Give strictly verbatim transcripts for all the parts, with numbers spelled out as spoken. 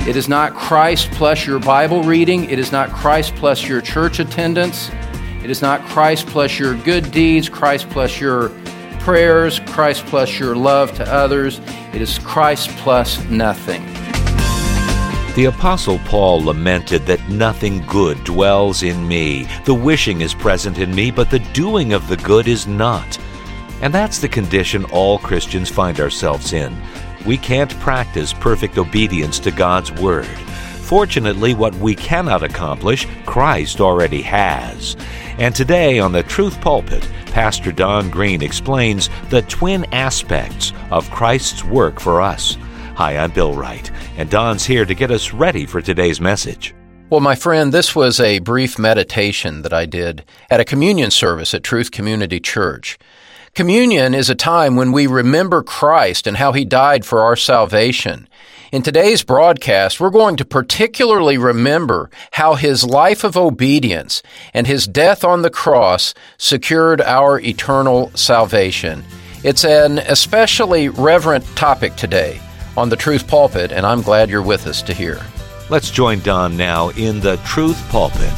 It is not Christ plus your Bible reading. It is not Christ plus your church attendance. It is not Christ plus your good deeds, Christ plus your prayers, Christ plus your love to others. It is Christ plus nothing. The Apostle Paul lamented that nothing good dwells in me. The wishing is present in me, but the doing of the good is not. And that's the condition all Christians find ourselves in. We can't practice perfect obedience to God's Word. Fortunately, what we cannot accomplish, Christ already has. And today on the Truth Pulpit, Pastor Don Green explains the twin aspects of Christ's work for us. Hi, I'm Bill Wright, and Don's here to get us ready for today's message. Well, my friend, this was a brief meditation that I did at a communion service at Truth Community Church. Communion is a time when we remember Christ and how He died for our salvation. In today's broadcast, we're going to particularly remember how His life of obedience and His death on the cross secured our eternal salvation. It's an especially reverent topic today on the Truth Pulpit, and I'm glad you're with us to hear. Let's join Don now in the Truth Pulpit.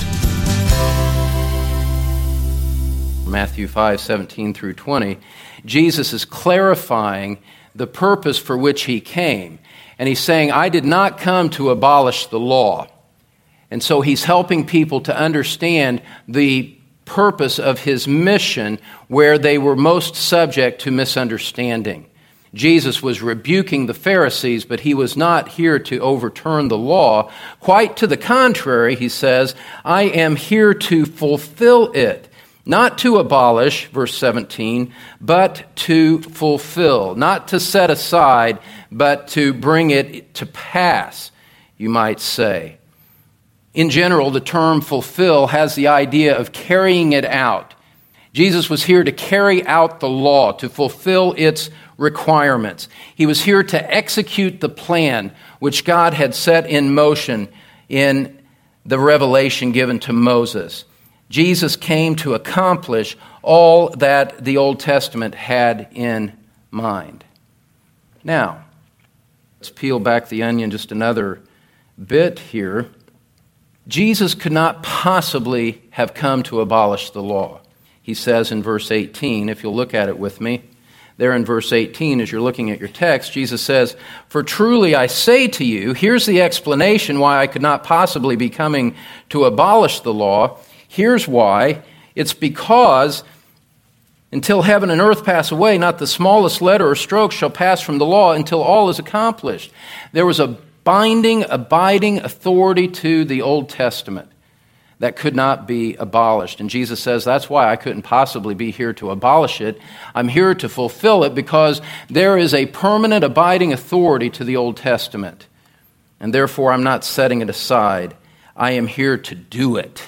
Matthew five, seventeen through twenty, Jesus is clarifying the purpose for which He came. And He's saying, I did not come to abolish the law. And so He's helping people to understand the purpose of His mission where they were most subject to misunderstanding. Jesus was rebuking the Pharisees, but He was not here to overturn the law. Quite to the contrary, He says, I am here to fulfill it. Not to abolish, verse seventeen, but to fulfill. Not to set aside, but to bring it to pass, you might say. In general, the term fulfill has the idea of carrying it out. Jesus was here to carry out the law, to fulfill its requirements. He was here to execute the plan which God had set in motion in the revelation given to Moses. Jesus came to accomplish all that the Old Testament had in mind. Now, let's peel back the onion just another bit here. Jesus could not possibly have come to abolish the law. He says in verse eighteen, if you'll look at it with me, there in verse eighteen, as you're looking at your text, Jesus says, for truly I say to you, here's the explanation why I could not possibly be coming to abolish the law. Here's why. It's because until heaven and earth pass away, not the smallest letter or stroke shall pass from the law until all is accomplished. There was a binding, abiding authority to the Old Testament that could not be abolished. And Jesus says, that's why I couldn't possibly be here to abolish it. I'm here to fulfill it because there is a permanent, abiding authority to the Old Testament. And therefore, I'm not setting it aside. I am here to do it.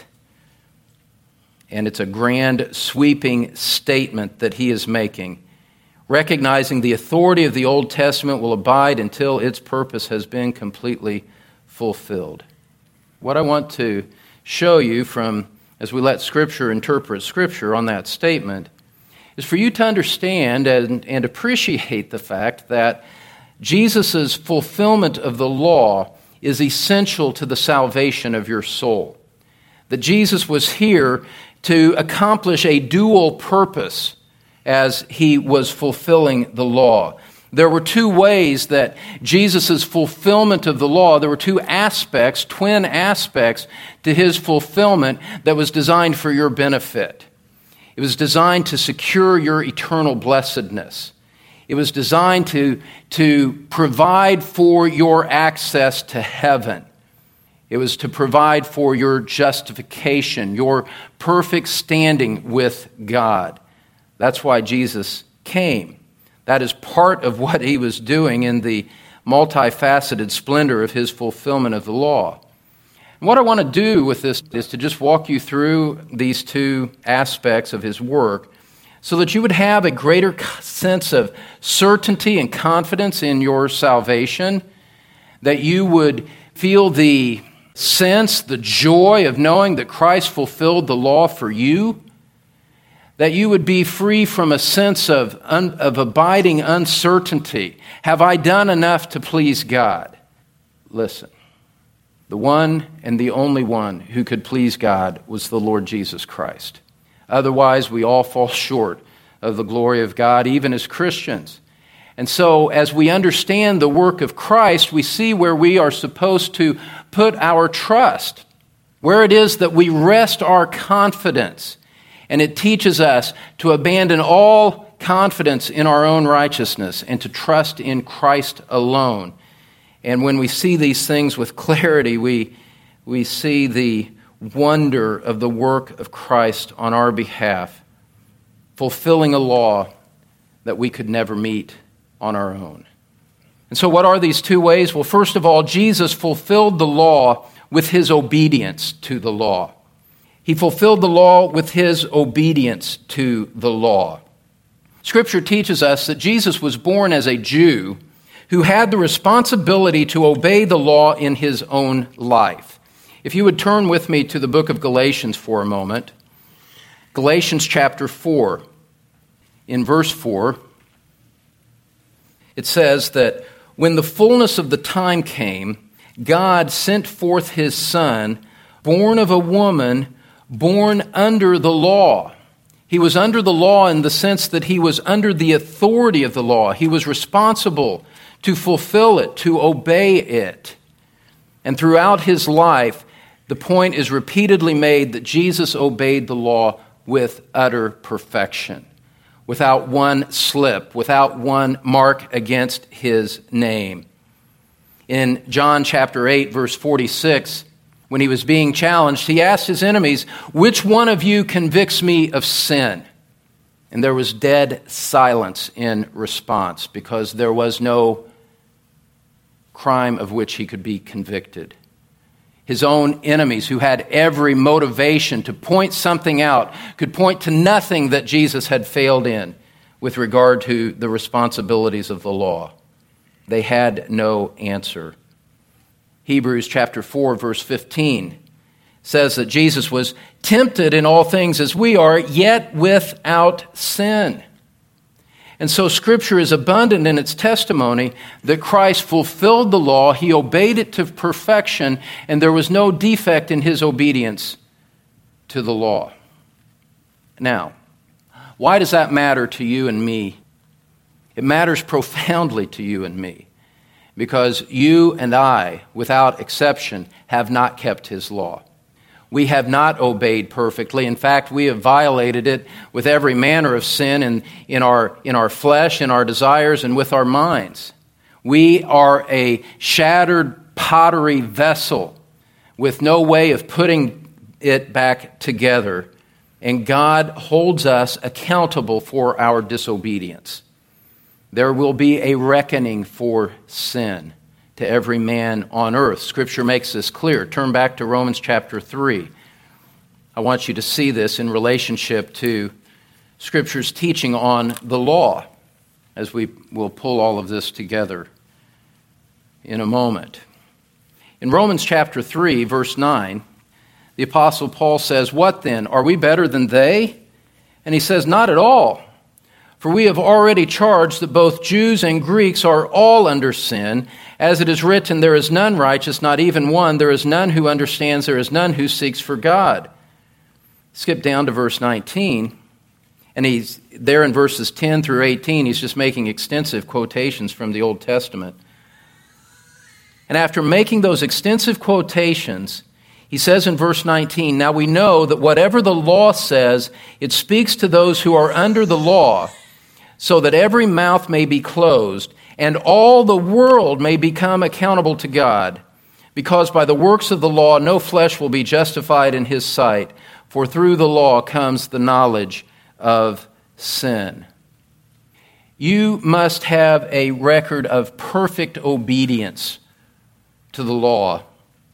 And it's a grand, sweeping statement that He is making, recognizing the authority of the Old Testament will abide until its purpose has been completely fulfilled. What I want to show you from, as we let Scripture interpret Scripture on that statement, is for you to understand and, and appreciate the fact that Jesus' fulfillment of the law is essential to the salvation of your soul. That Jesus was here to accomplish a dual purpose as He was fulfilling the law. There were two ways that Jesus' fulfillment of the law, there were two aspects, twin aspects to His fulfillment that was designed for your benefit. It was designed to secure your eternal blessedness. It was designed to, to provide for your access to heaven. It was to provide for your justification, your perfect standing with God. That's why Jesus came. That is part of what He was doing in the multifaceted splendor of His fulfillment of the law. And what I want to do with this is to just walk you through these two aspects of His work so that you would have a greater sense of certainty and confidence in your salvation, that you would feel the sense, the joy of knowing that Christ fulfilled the law for you, that you would be free from a sense of, un, of abiding uncertainty. Have I done enough to please God? Listen, The one and the only one who could please God was the Lord Jesus Christ. Otherwise, we all fall short of the glory of God, even as Christians. And so, as we understand the work of Christ, we see where we are supposed to put our trust, where it is that we rest our confidence. And it teaches us to abandon all confidence in our own righteousness and to trust in Christ alone. And when we see these things with clarity, we, we see the wonder of the work of Christ on our behalf, fulfilling a law that we could never meet on our own. And so what are these two ways? Well, first of all, Jesus fulfilled the law with his obedience to the law. He fulfilled the law with his obedience to the law. Scripture teaches us that Jesus was born as a Jew who had the responsibility to obey the law in his own life. If you would turn with me to the book of Galatians for a moment. Galatians chapter four, in verse four, it says that when the fullness of the time came, God sent forth his Son, born of a woman, born under the law. He was under the law in the sense that he was under the authority of the law. He was responsible to fulfill it, to obey it. And throughout his life, the point is repeatedly made that Jesus obeyed the law with utter perfection, without one slip, without one mark against his name. In John chapter eight, verse forty-six, when he was being challenged, he asked his enemies, "Which one of you convicts me of sin?" And there was dead silence in response because there was no crime of which he could be convicted. His own enemies, who had every motivation to point something out, could point to nothing that Jesus had failed in with regard to the responsibilities of the law. They had no answer. Hebrews chapter four, verse fifteen says that Jesus was tempted in all things as we are, yet without sin. And so Scripture is abundant in its testimony that Christ fulfilled the law, he obeyed it to perfection, and there was no defect in his obedience to the law. Now, why does that matter to you and me? It matters profoundly to you and me, because you and I, without exception, have not kept his law. We have not obeyed perfectly. In fact, we have violated it with every manner of sin in, in, our, in our flesh, in our desires, and with our minds. We are a shattered pottery vessel with no way of putting it back together. And God holds us accountable for our disobedience. There will be a reckoning for sin to every man on earth. Scripture makes this clear. Turn back to Romans chapter three. I want you to see this in relationship to Scripture's teaching on the law, as we will pull all of this together in a moment. In Romans chapter three, verse nine, the Apostle Paul says, "What then? Are we better than they?" And he says, "Not at all. For we have already charged that both Jews and Greeks are all under sin. As it is written, there is none righteous, not even one. There is none who understands. There is none who seeks for God." Skip down to verse nineteen. And he's there in verses ten through eighteen. He's just making extensive quotations from the Old Testament. And after making those extensive quotations, he says in verse nineteen, "Now we know that whatever the law says, it speaks to those who are under the law, so that every mouth may be closed, and all the world may become accountable to God. Because by the works of the law no flesh will be justified in his sight, for through the law comes the knowledge of sin." You must have a record of perfect obedience to the law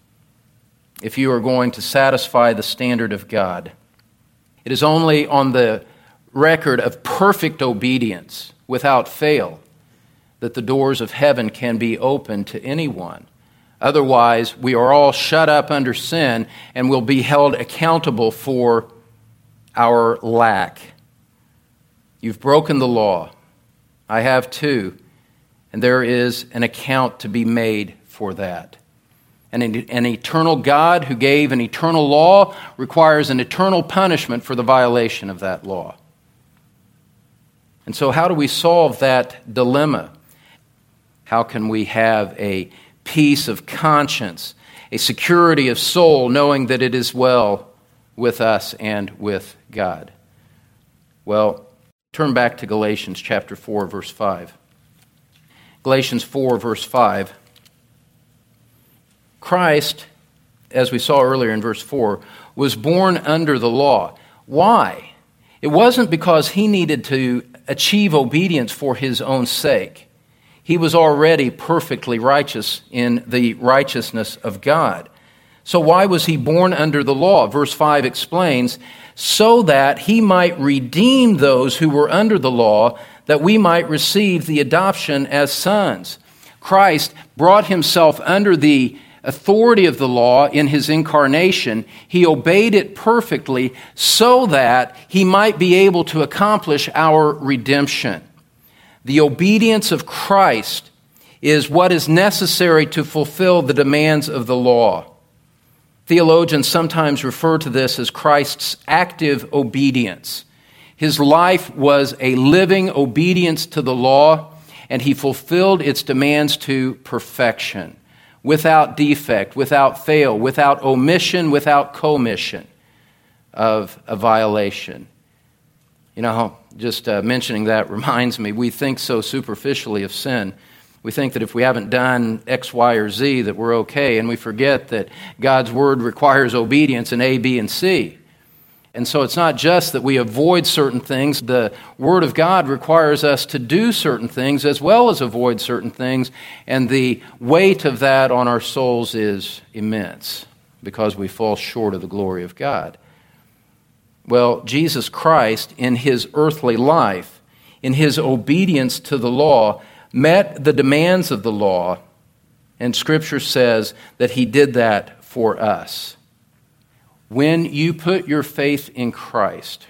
if you are going to satisfy the standard of God. It is only on the record of perfect obedience without fail that the doors of heaven can be opened to anyone. Otherwise, we are all shut up under sin and will be held accountable for our lack. You've broken the law. I have too. And there is an account to be made for that. And an eternal God who gave an eternal law requires an eternal punishment for the violation of that law. And so how do we solve that dilemma? How can we have a peace of conscience, a security of soul, knowing that it is well with us and with God? Well, turn back to Galatians chapter four, verse five. Galatians four, verse five. Christ, as we saw earlier in verse four, was born under the law. Why? It wasn't because he needed to achieve obedience for his own sake. He was already perfectly righteous in the righteousness of God. So why was he born under the law? Verse five explains, so that he might redeem those who were under the law, that we might receive the adoption as sons. Christ brought himself under the authority of the law in his incarnation. He obeyed it perfectly so that he might be able to accomplish our redemption. The obedience of Christ is what is necessary to fulfill the demands of the law. Theologians sometimes refer to this as Christ's active obedience. His life was a living obedience to the law, and he fulfilled its demands to perfection, without defect, without fail, without omission, without commission of a violation. You know, just uh, mentioning that reminds me, we think so superficially of sin. We think that if we haven't done X, Y, or Z that we're okay, and we forget that God's Word requires obedience in A, B, and C. And so it's not just that we avoid certain things. The Word of God requires us to do certain things as well as avoid certain things, and the weight of that on our souls is immense because we fall short of the glory of God. Well, Jesus Christ, in his earthly life, in his obedience to the law, met the demands of the law, and Scripture says that he did that for us. When you put your faith in Christ,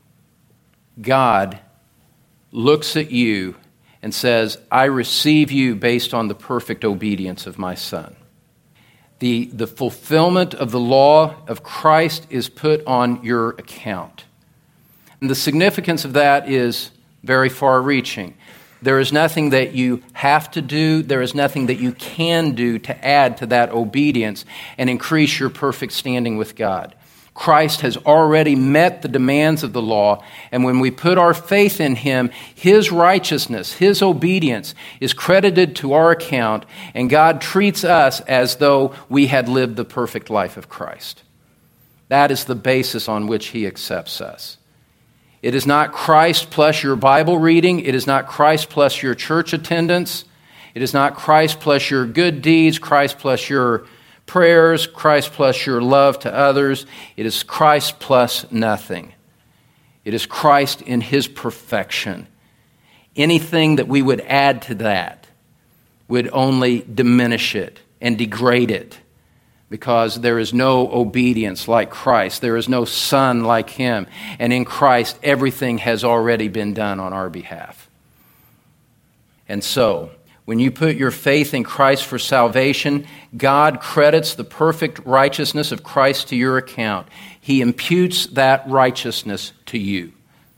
God looks at you and says, I receive you based on the perfect obedience of my Son. The, the fulfillment of the law of Christ is put on your account. And the significance of that is very far-reaching. There is nothing that you have to do. There is nothing that you can do to add to that obedience and increase your perfect standing with God. Christ has already met the demands of the law, and when we put our faith in him, his righteousness, his obedience is credited to our account, and God treats us as though we had lived the perfect life of Christ. That is the basis on which he accepts us. It is not Christ plus your Bible reading. It is not Christ plus your church attendance. It is not Christ plus your good deeds, Christ plus your prayers, Christ plus your love to others. It is Christ plus nothing. It is Christ in his perfection. Anything that we would add to that would only diminish it and degrade it, because there is no obedience like Christ. There is no Son like him. And in Christ, everything has already been done on our behalf. And so, when you put your faith in Christ for salvation, God credits the perfect righteousness of Christ to your account. He imputes that righteousness to you.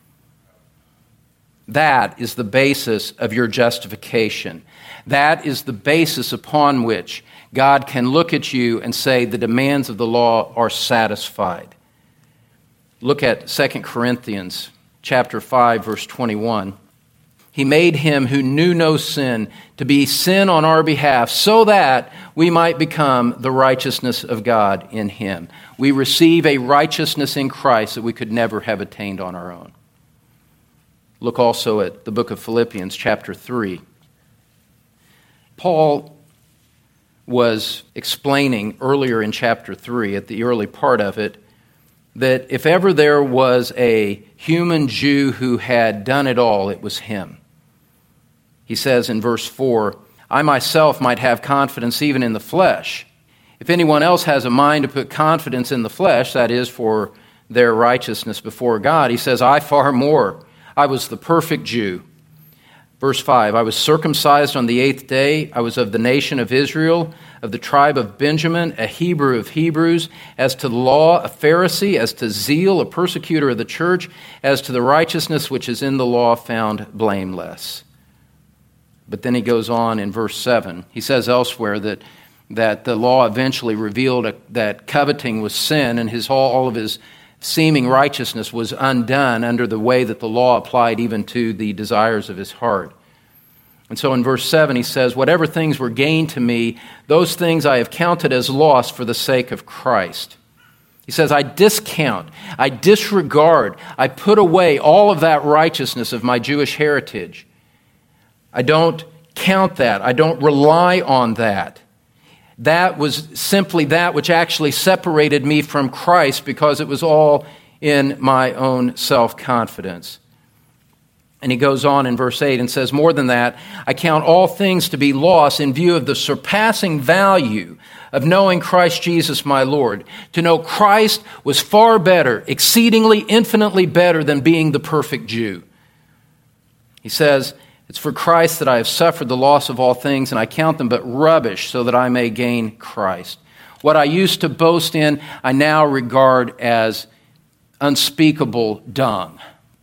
That is the basis of your justification. That is the basis upon which God can look at you and say the demands of the law are satisfied. Look at Second Corinthians chapter five, verse twenty-one. He made him who knew no sin to be sin on our behalf, so that we might become the righteousness of God in him. We receive a righteousness in Christ that we could never have attained on our own. Look also at the book of Philippians chapter three. Paul was explaining earlier in chapter three, at the early part of it, that if ever there was a human Jew who had done it all, it was him. He says in verse four, I myself might have confidence even in the flesh. If anyone else has a mind to put confidence in the flesh, that is, for their righteousness before God, he says, I far more. I was the perfect Jew. Verse five, I was circumcised on the eighth day. I was of the nation of Israel, of the tribe of Benjamin, a Hebrew of Hebrews, as to the law, a Pharisee, as to zeal, a persecutor of the church, as to the righteousness which is in the law, found blameless. But then he goes on in verse seven. He says elsewhere that, that the law eventually revealed a, that coveting was sin, and his all, all of his seeming righteousness was undone under the way that the law applied even to the desires of his heart. And so in verse seven he says, whatever things were gained to me, those things I have counted as loss for the sake of Christ. He says, I discount, I disregard, I put away all of that righteousness of my Jewish heritage. I don't count that. I don't rely on that. That was simply that which actually separated me from Christ because it was all in my own self-confidence. And he goes on in verse eight and says, more than that, I count all things to be loss in view of the surpassing value of knowing Christ Jesus my Lord. To know Christ was far better, exceedingly, infinitely better than being the perfect Jew. He says, it's for Christ that I have suffered the loss of all things, and I count them but rubbish so that I may gain Christ. What I used to boast in, I now regard as unspeakable dung.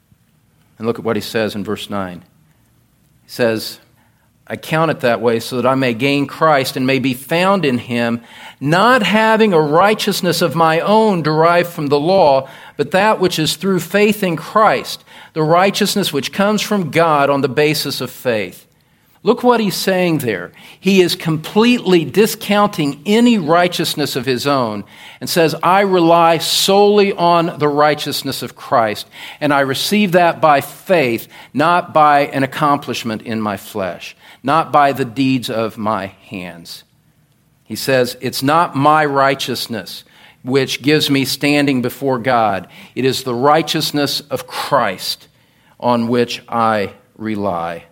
And look at what he says in verse nine. He says, I count it that way so that I may gain Christ and may be found in him, not having a righteousness of my own derived from the law, but that which is through faith in Christ, the righteousness which comes from God on the basis of faith. Look what he's saying there. He is completely discounting any righteousness of his own and says, I rely solely on the righteousness of Christ, and I receive that by faith, not by an accomplishment in my flesh, not by the deeds of my hands. He says, it's not my righteousness which gives me standing before God. It is the righteousness of Christ on which I rely.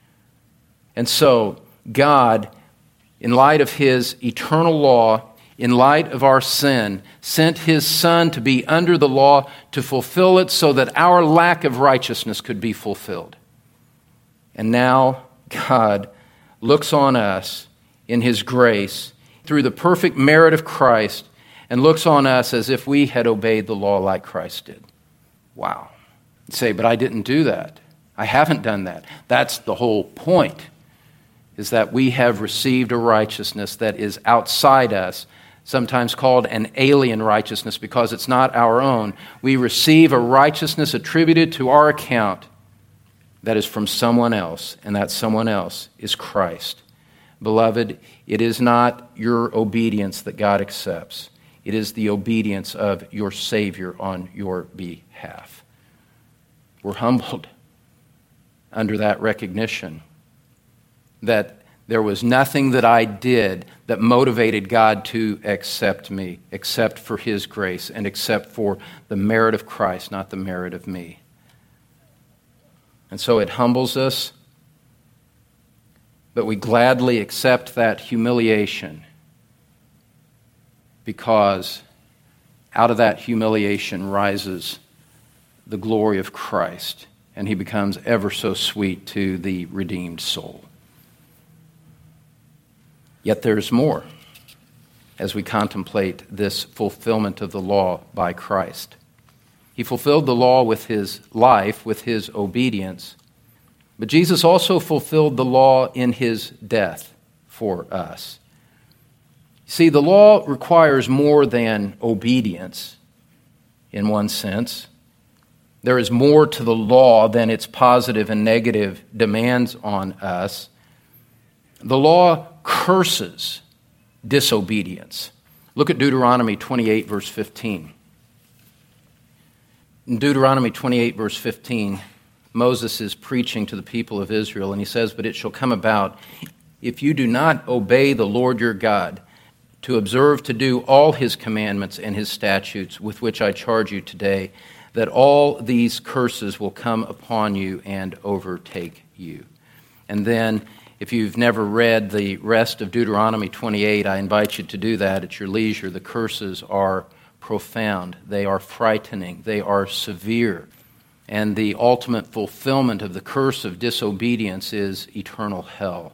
And so, God, in light of his eternal law, in light of our sin, sent his Son to be under the law to fulfill it so that our lack of righteousness could be fulfilled. And now, God looks on us in his grace through the perfect merit of Christ and looks on us as if we had obeyed the law like Christ did. Wow. You say, but I didn't do that. I haven't done that. That's the whole point, is that we have received a righteousness that is outside us, sometimes called an alien righteousness because it's not our own. We receive a righteousness attributed to our account that is from someone else, and that someone else is Christ. Beloved, it is not your obedience that God accepts. It is the obedience of your Savior on your behalf. We're humbled under that recognition that there was nothing that I did that motivated God to accept me, except for his grace and except for the merit of Christ, not the merit of me. And so it humbles us, but we gladly accept that humiliation because out of that humiliation rises the glory of Christ, and he becomes ever so sweet to the redeemed soul. Yet there's more as we contemplate this fulfillment of the law by Christ. He fulfilled the law with his life, with his obedience, but Jesus also fulfilled the law in his death for us. See, the law requires more than obedience in one sense. There is more to the law than its positive and negative demands on us. The law curses disobedience. Look at Deuteronomy twenty-eight, verse fifteen. In Deuteronomy twenty-eight, verse fifteen, Moses is preaching to the people of Israel, and he says, "But it shall come about, if you do not obey the Lord your God, to observe to do all his commandments and his statutes with which I charge you today, that all these curses will come upon you and overtake you." And then, if you've never read the rest of Deuteronomy twenty-eight, I invite you to do that at your leisure. The curses are profound. They are frightening. They are severe. And the ultimate fulfillment of the curse of disobedience is eternal hell.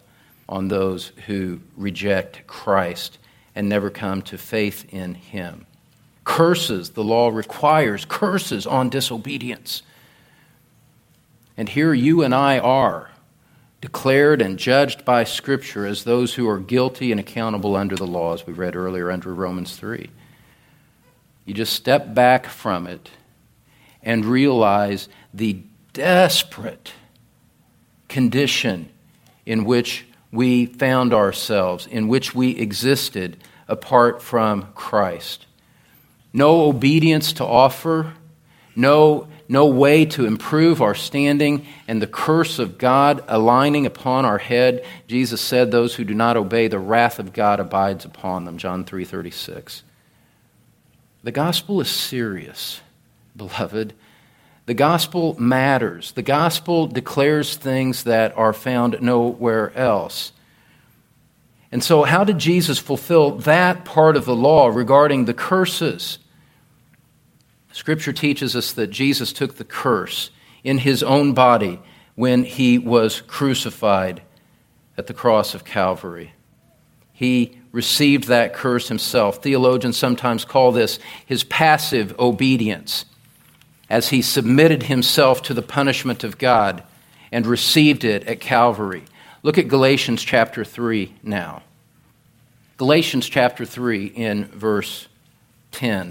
on those who reject Christ and never come to faith in him. Curses, the law requires curses on disobedience. And here you and I are, declared and judged by Scripture as those who are guilty and accountable under the law, as we read earlier under Romans three. You just step back from it and realize the desperate condition in which we found ourselves, in which we existed apart from Christ. No obedience to offer, no, no way to improve our standing, and the curse of God aligning upon our head. Jesus said, those who do not obey, the wrath of God abides upon them, John three thirty-six. The gospel is serious, beloved. The gospel matters. The gospel declares things that are found nowhere else. And so how did Jesus fulfill that part of the law regarding the curses? Scripture teaches us that Jesus took the curse in his own body when he was crucified at the cross of Calvary. He received that curse himself. Theologians sometimes call this his passive obedience, as he submitted himself to the punishment of God and received it at Calvary. Look at Galatians chapter three now. Galatians chapter three in verse ten,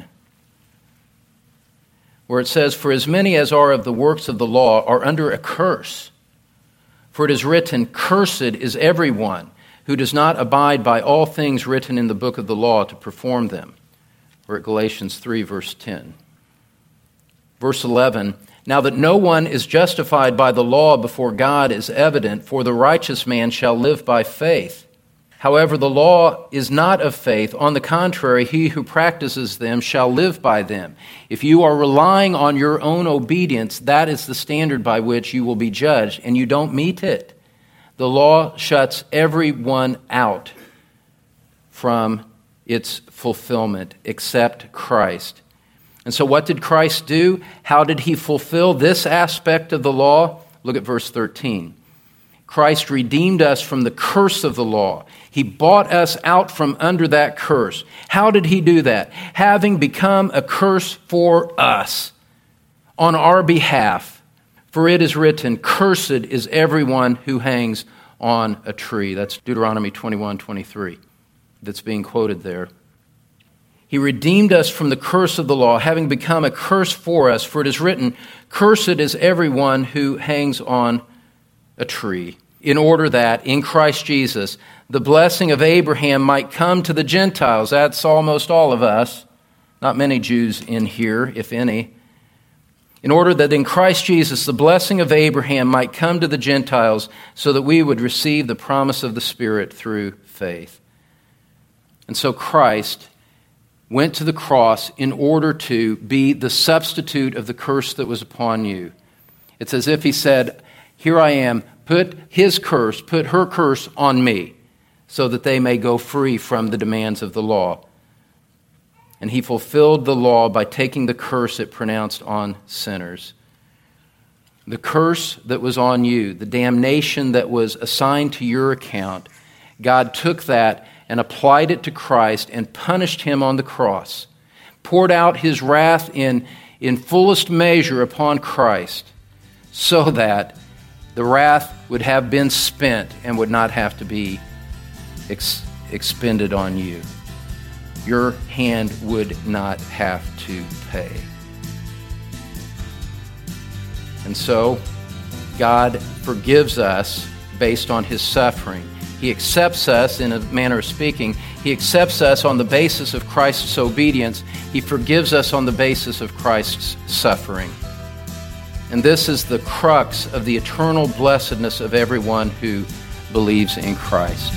where it says, "For as many as are of the works of the law are under a curse. For it is written, Cursed is everyone who does not abide by all things written in the book of the law to perform them." We're at Galatians three, verse ten. Verse eleven, "Now that no one is justified by the law before God is evident, for the righteous man shall live by faith. However, the law is not of faith. On the contrary, he who practices them shall live by them. If you are relying on your own obedience, that is the standard by which you will be judged, and you don't meet it. The law shuts everyone out from its fulfillment except Christ." And so what did Christ do? How did he fulfill this aspect of the law? Look at verse thirteen. Christ redeemed us from the curse of the law. He bought us out from under that curse. How did he do that? Having become a curse for us on our behalf. For it is written, Cursed is everyone who hangs on a tree. That's Deuteronomy twenty-one twenty-three that's being quoted there. He redeemed us from the curse of the law, having become a curse for us. For it is written, Cursed is everyone who hangs on a tree, in order that in Christ Jesus the blessing of Abraham might come to the Gentiles. That's almost all of us. Not many Jews in here, if any. In order that in Christ Jesus the blessing of Abraham might come to the Gentiles, so that we would receive the promise of the Spirit through faith. And so Christ went to the cross in order to be the substitute of the curse that was upon you. It's as if he said, Here I am, put his curse, put her curse on me, so that they may go free from the demands of the law. And he fulfilled the law by taking the curse it pronounced on sinners. The curse that was on you, the damnation that was assigned to your account, God took that and applied it to Christ and punished him on the cross, poured out his wrath in, in fullest measure upon Christ, so that the wrath would have been spent and would not have to be ex- expended on you. Your hand would not have to pay. And so, God forgives us based on his suffering. He accepts us, in a manner of speaking, he accepts us on the basis of Christ's obedience. He forgives us on the basis of Christ's suffering. And this is the crux of the eternal blessedness of everyone who believes in Christ.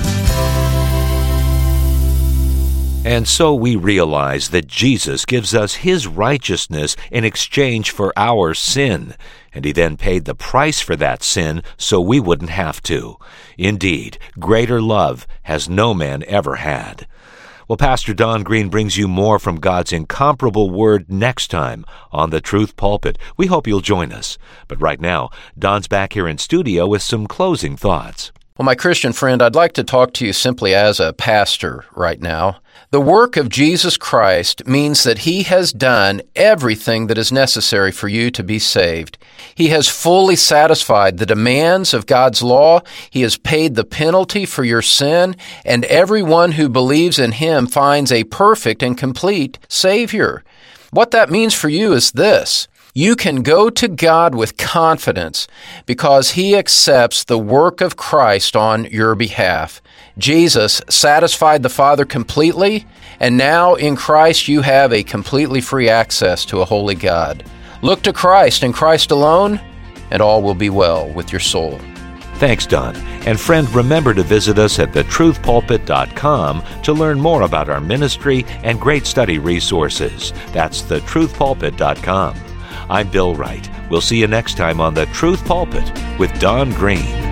And so we realize that Jesus gives us his righteousness in exchange for our sin, and he then paid the price for that sin so we wouldn't have to. Indeed, greater love has no man ever had. Well, Pastor Don Green brings you more from God's incomparable Word next time on The Truth Pulpit. We hope you'll join us. But right now, Don's back here in studio with some closing thoughts. Well, my Christian friend, I'd like to talk to you simply as a pastor right now. The work of Jesus Christ means that He has done everything that is necessary for you to be saved. He has fully satisfied the demands of God's law. He has paid the penalty for your sin, and everyone who believes in Him finds a perfect and complete Savior. What that means for you is this. You can go to God with confidence because He accepts the work of Christ on your behalf. Jesus satisfied the Father completely, and now in Christ you have a completely free access to a holy God. Look to Christ and Christ alone, and all will be well with your soul. Thanks, Don. And friend, remember to visit us at the truth pulpit dot com to learn more about our ministry and great study resources. That's the truth pulpit dot com. I'm Bill Wright. We'll see you next time on The Truth Pulpit with Don Green.